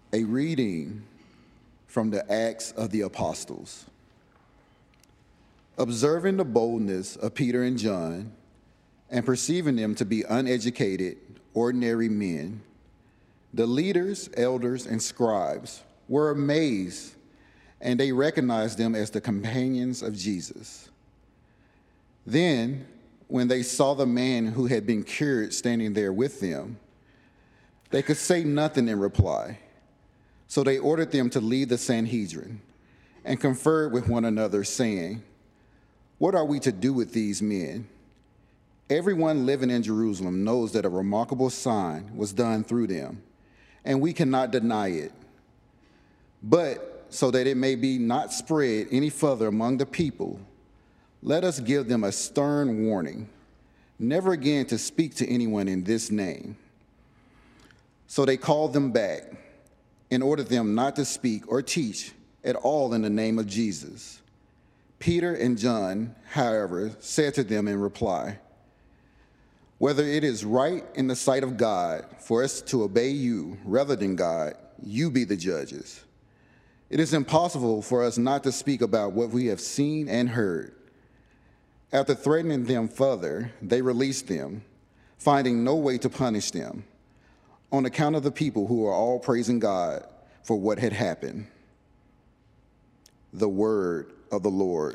A reading from the Acts of the Apostles. Observing the boldness of Peter and John, and perceiving them to be uneducated, ordinary men, the leaders, elders, and scribes were amazed, and they recognized them as the companions of Jesus. Then, when they saw the man who had been cured standing there with them, they could say nothing in reply. So they ordered them to leave the Sanhedrin and conferred with one another, saying, "What are we to do with these men? Everyone living in Jerusalem knows that a remarkable sign was done through them, and we cannot deny it. But so that it may be not spread any further among the people, let us give them a stern warning, never again to speak to anyone in this name." So they called them back and ordered them not to speak or teach at all in the name of Jesus. Peter and John, however, said to them in reply, "Whether it is right in the sight of God for us to obey you rather than God, you be the judges. It is impossible for us not to speak about what we have seen and heard." After threatening them further, they released them, finding no way to punish them, on account of the people who were all praising God for what had happened. The word of the Lord.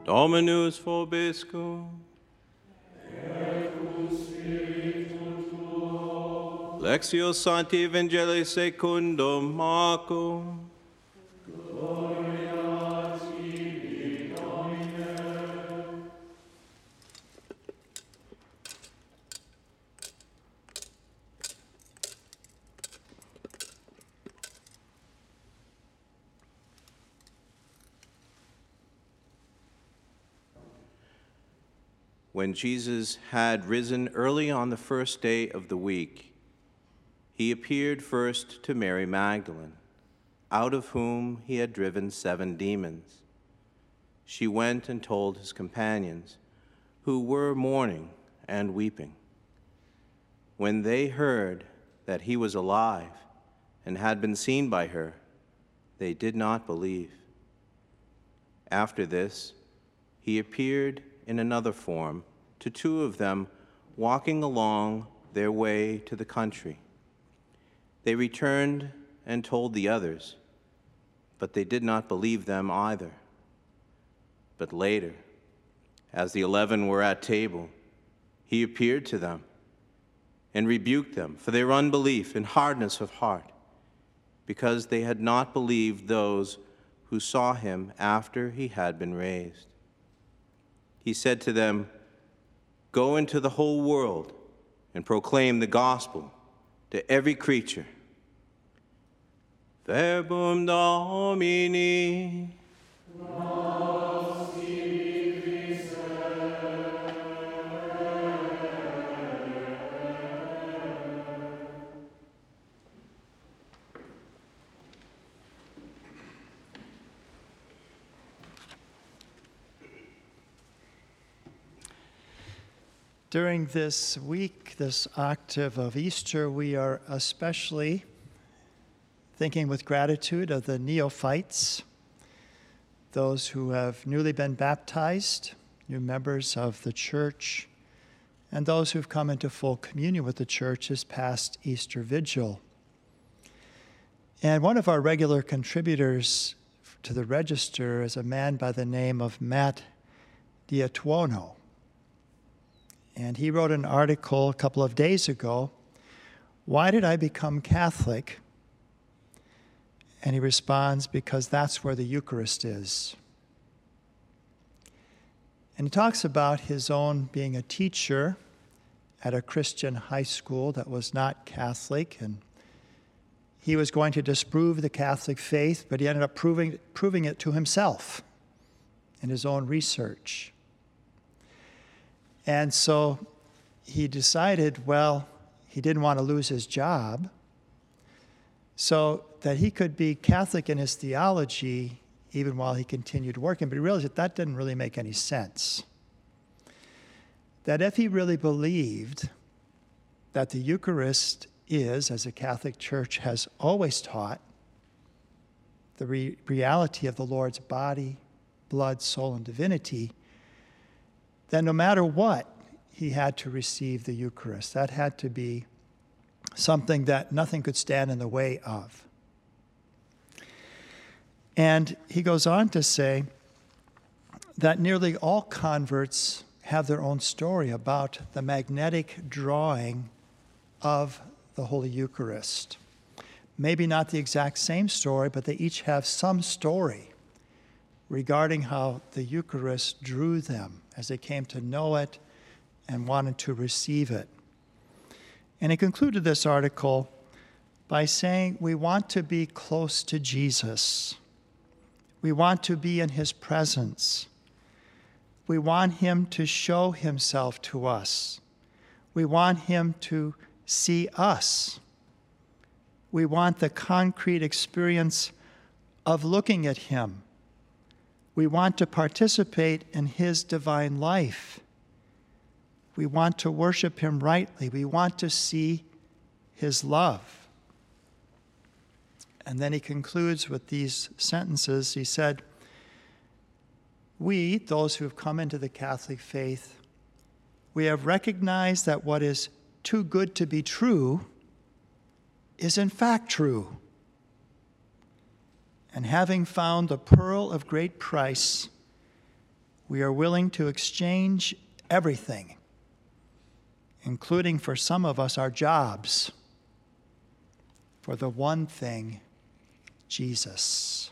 Dominus vobiscum. Lectio Sancti Evangelii secundum Marcum. When Jesus had risen early on the first day of the week, he appeared first to Mary Magdalene, out of whom he had driven 7 demons. She went and told his companions, who were mourning and weeping. When they heard that he was alive and had been seen by her, they did not believe. After this, he appeared in another form to 2 of them walking along their way to the country. They returned and told the others, but they did not believe them either. But later, as the 11 were at table, he appeared to them and rebuked them for their unbelief and hardness of heart, because they had not believed those who saw him after he had been raised. He said to them, "Go into the whole world and proclaim the gospel to every creature." Verbum Domini. During this week, this octave of Easter, we are especially thinking with gratitude of the neophytes, those who have newly been baptized, new members of the church, and those who've come into full communion with the church this past Easter Vigil. And one of our regular contributors to the register is a man by the name of Matt Diatuono. And he wrote an article a couple of days ago, "Why did I become Catholic?" And he responds, "Because that's where the Eucharist is." And he talks about his own being a teacher at a Christian high school that was not Catholic, and he was going to disprove the Catholic faith, but he ended up proving it to himself in his own research. And so he decided, well, he didn't want to lose his job, so that he could be Catholic in his theology even while he continued working. But he realized that didn't really make any sense. That if he really believed that the Eucharist is, as the Catholic Church has always taught, the reality of the Lord's body, blood, soul, and divinity, then no matter what, he had to receive the Eucharist. That had to be something that nothing could stand in the way of. And he goes on to say that nearly all converts have their own story about the magnetic drawing of the Holy Eucharist. Maybe not the exact same story, but they each have some story regarding how the Eucharist drew them as they came to know it and wanted to receive it. And he concluded this article by saying, we want to be close to Jesus. We want to be in his presence. We want him to show himself to us. We want him to see us. We want the concrete experience of looking at him. We want to participate in his divine life. We want to worship him rightly. We want to see his love. And then he concludes with these sentences. He said, we, those who have come into the Catholic faith, we have recognized that what is too good to be true is in fact true. And having found the pearl of great price, we are willing to exchange everything, including for some of us our jobs, for the one thing, Jesus.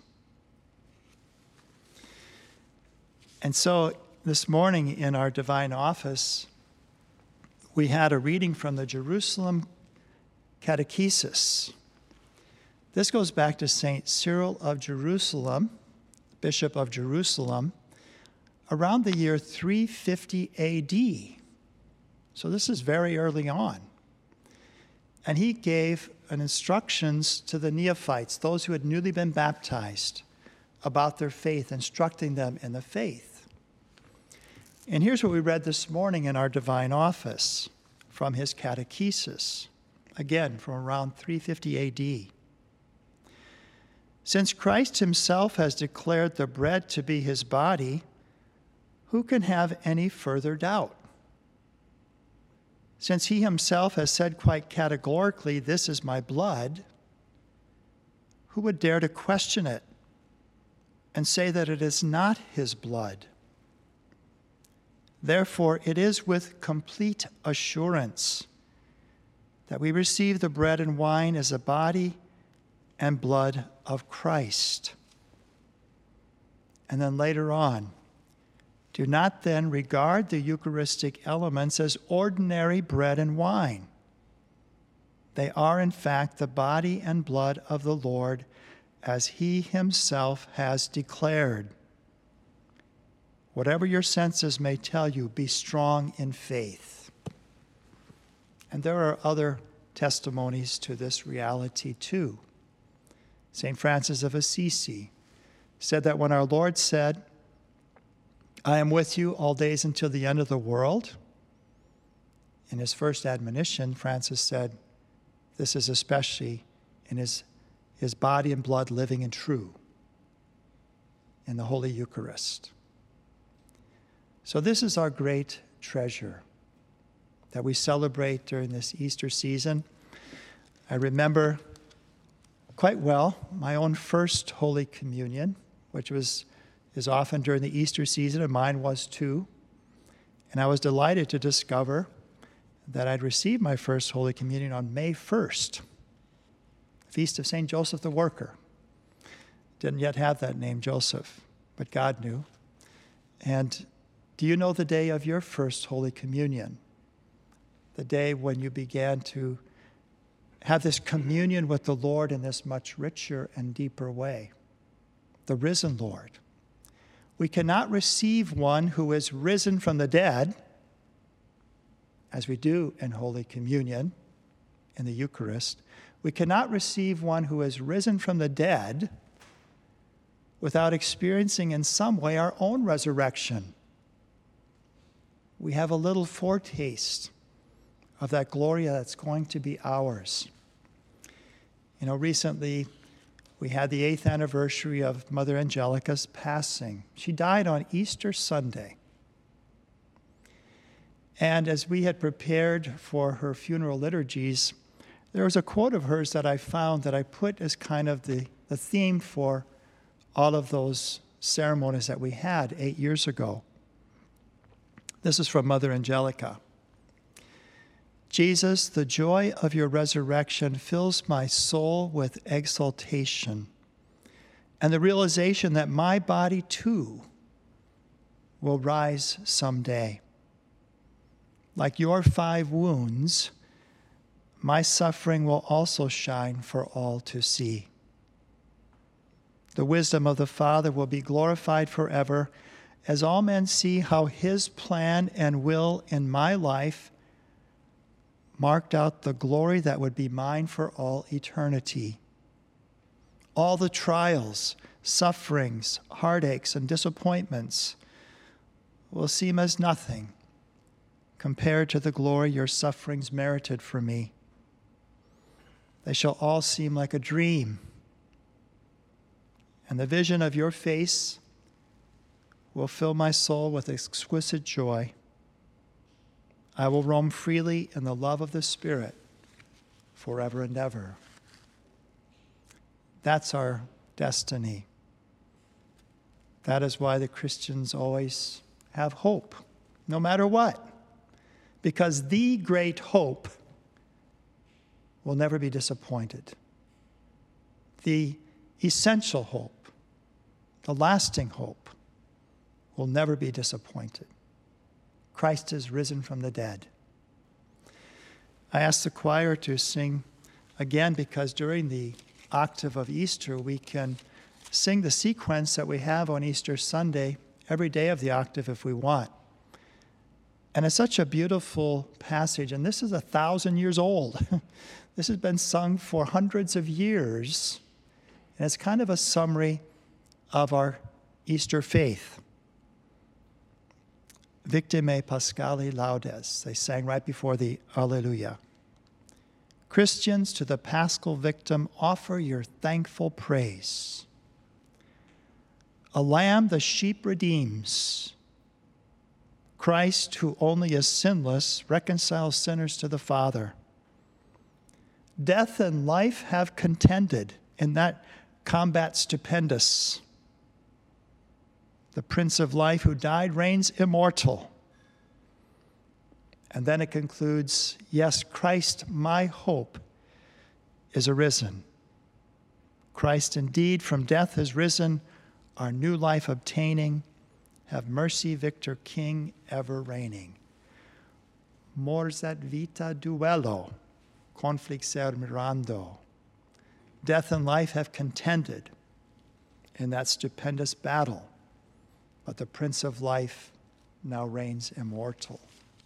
And so this morning in our divine office, we had a reading from the Jerusalem Catechesis. This goes back to St. Cyril of Jerusalem, Bishop of Jerusalem, around the year 350 AD. So this is very early on. And he gave an instructions to the neophytes, those who had newly been baptized, about their faith, instructing them in the faith. And here's what we read this morning in our divine office from his catechesis, again from around 350 AD. Since Christ himself has declared the bread to be his body, who can have any further doubt? Since he himself has said quite categorically, "This is my blood," who would dare to question it and say that it is not his blood? Therefore, it is with complete assurance that we receive the bread and wine as a body and blood of Christ. And then later on, do not then regard the Eucharistic elements as ordinary bread and wine. They are, in fact, the body and blood of the Lord, as he himself has declared. Whatever your senses may tell you, be strong in faith. And there are other testimonies to this reality too. St. Francis of Assisi said that when our Lord said, "I am with you all days until the end of the world," in his first admonition, Francis said, this is especially in his body and blood living and true in the Holy Eucharist. So this is our great treasure that we celebrate during this Easter season. I remember quite well my own first Holy Communion, which is often during the Easter season, and mine was too. And I was delighted to discover that I'd received my first Holy Communion on May 1st, Feast of St. Joseph the Worker. Didn't yet have that name, Joseph, but God knew. And do you know the day of your first Holy Communion? The day when you began to have this communion with the Lord in this much richer and deeper way. The risen Lord. We cannot receive one who is risen from the dead, as we do in Holy Communion, in the Eucharist. We cannot receive one who is risen from the dead without experiencing in some way our own resurrection. We have a little foretaste of that glory that's going to be ours. You know, recently we had the 8th anniversary of Mother Angelica's passing. She died on Easter Sunday. And as we had prepared for her funeral liturgies, there was a quote of hers that I found that I put as kind of the theme for all of those ceremonies that we had 8 years ago. This is from Mother Angelica. Jesus, the joy of your resurrection fills my soul with exultation and the realization that my body too will rise someday. Like your 5 wounds, my suffering will also shine for all to see. The wisdom of the Father will be glorified forever as all men see how his plan and will in my life marked out the glory that would be mine for all eternity. All the trials, sufferings, heartaches, and disappointments will seem as nothing compared to the glory your sufferings merited for me. They shall all seem like a dream, and the vision of your face will fill my soul with exquisite joy. I will roam freely in the love of the Spirit forever and ever. That's our destiny. That is why the Christians always have hope, no matter what. Because the great hope will never be disappointed. The essential hope, the lasting hope, will never be disappointed. Christ is risen from the dead. I asked the choir to sing again because during the octave of Easter, we can sing the sequence that we have on Easter Sunday every day of the octave if we want. And it's such a beautiful passage, and this is 1,000 years old. This has been sung for hundreds of years, and it's kind of a summary of our Easter faith. Victime Paschali Laudes, they sang right before the Alleluia. Christians, to the Paschal victim, offer your thankful praise. A lamb the sheep redeems. Christ, who only is sinless, reconciles sinners to the Father. Death and life have contended in that combat stupendous. The Prince of Life who died reigns immortal. And then it concludes, yes, Christ, my hope, is arisen. Christ indeed from death has risen, our new life obtaining. Have mercy, Victor King, ever reigning. Mors et vita duello, conflixer mirando. Death and life have contended in that stupendous battle, but the Prince of Life now reigns immortal.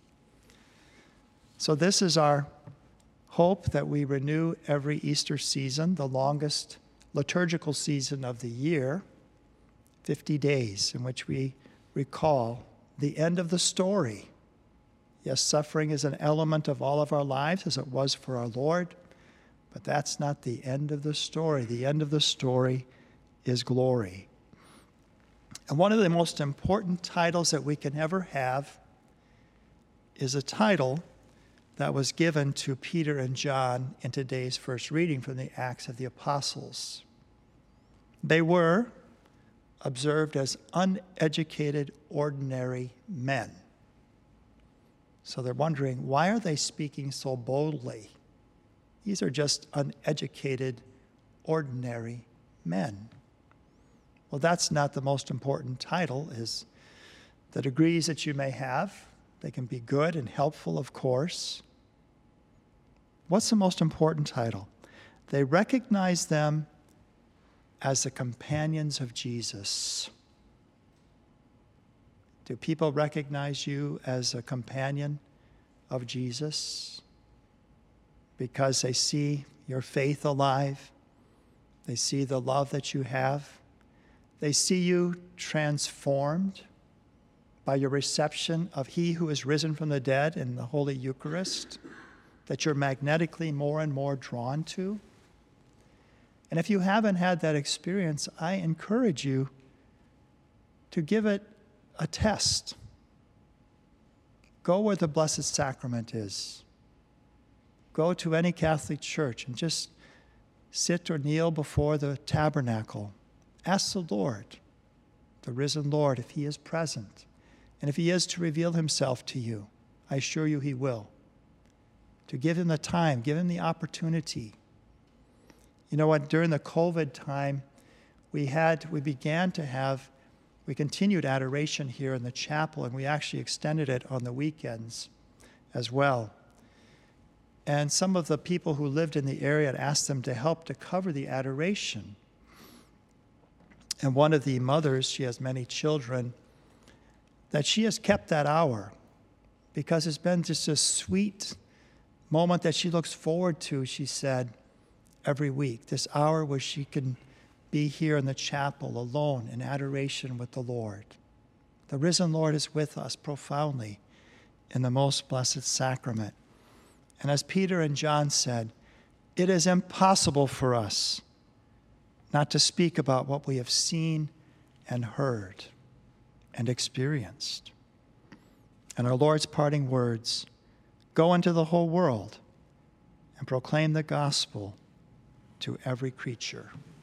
So this is our hope that we renew every Easter season, the longest liturgical season of the year, 50 days in which we recall the end of the story. Yes, suffering is an element of all of our lives as it was for our Lord, but that's not the end of the story. The end of the story is glory. And one of the most important titles that we can ever have is a title that was given to Peter and John in today's first reading from the Acts of the Apostles. They were observed as uneducated, ordinary men. So they're wondering, why are they speaking so boldly? These are just uneducated, ordinary men. Well, that's not the most important title, is the degrees that you may have. They can be good and helpful, of course. What's the most important title? They recognize them as the companions of Jesus. Do people recognize you as a companion of Jesus? Because they see your faith alive. They see the love that you have. They see you transformed by your reception of He who is risen from the dead in the Holy Eucharist, that you're magnetically more and more drawn to. And if you haven't had that experience, I encourage you to give it a test. Go where the Blessed Sacrament is. Go to any Catholic church and just sit or kneel before the tabernacle. Ask the Lord, the risen Lord, if He is present. And if He is, to reveal Himself to you. I assure you He will. To give Him the time, give Him the opportunity. You know what, during the COVID time, we continued adoration here in the chapel, and we actually extended it on the weekends as well. And some of the people who lived in the area had asked them to help to cover the adoration. And one of the mothers, she has many children, that she has kept that hour because it's been just a sweet moment that she looks forward to, she said, every week. This hour where she can be here in the chapel alone in adoration with the Lord. The risen Lord is with us profoundly in the most blessed sacrament. And as Peter and John said, it is impossible for us not to speak about what we have seen and heard and experienced. And our Lord's parting words, go into the whole world and proclaim the gospel to every creature.